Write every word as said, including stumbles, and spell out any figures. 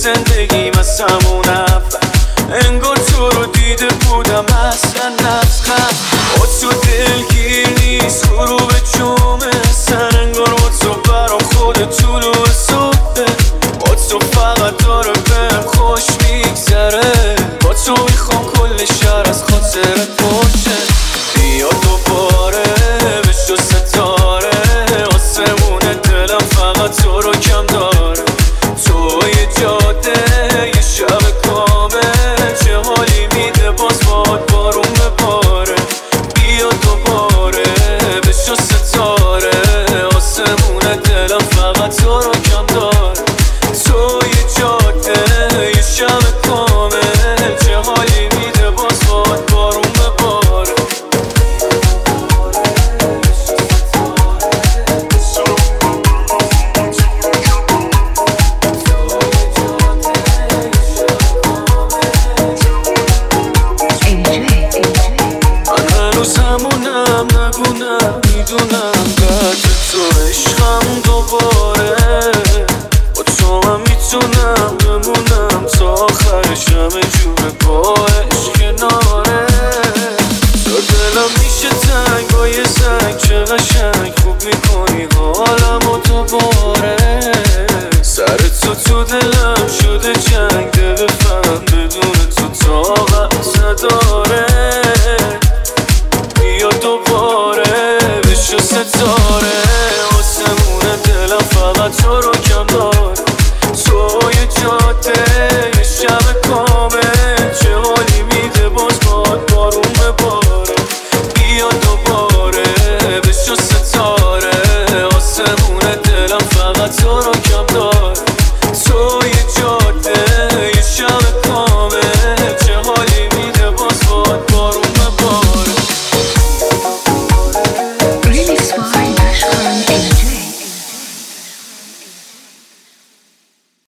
زندگیم از همون اول، انگار تو رو دیده بودم اصلا نفخم. با تو دلگیر نیست غروب جمعه سن، انگار با تو برام خود طلوع صبحه. با تو فقط داره بهم خوش میگذره، با تو میخوام کل شهر از خاطرت باشه. بیا دوباره بشو ستاره، آسمون دلم فقط تو رو کم داره. تو یه جاده یه شب کامل، چه حالی میده باز باد بارون بباره. بیا دوباره بشو ستاره، آسمون دلم فقط تو رو کم داره. تو یه جاده یه شب کامل، چه حالی میده باز باد بارون بباره. من هنوز همونم، نگونم میدونم قدر تو عشقم دوباره. با تو هم میتونم بمونم تا آخرش، همه جوره با عشق کناره. تو دلم میشه تنگ با یه زنگ، چه قشنگ خوب میکنی حالمو دوباره. سر تو تو دلم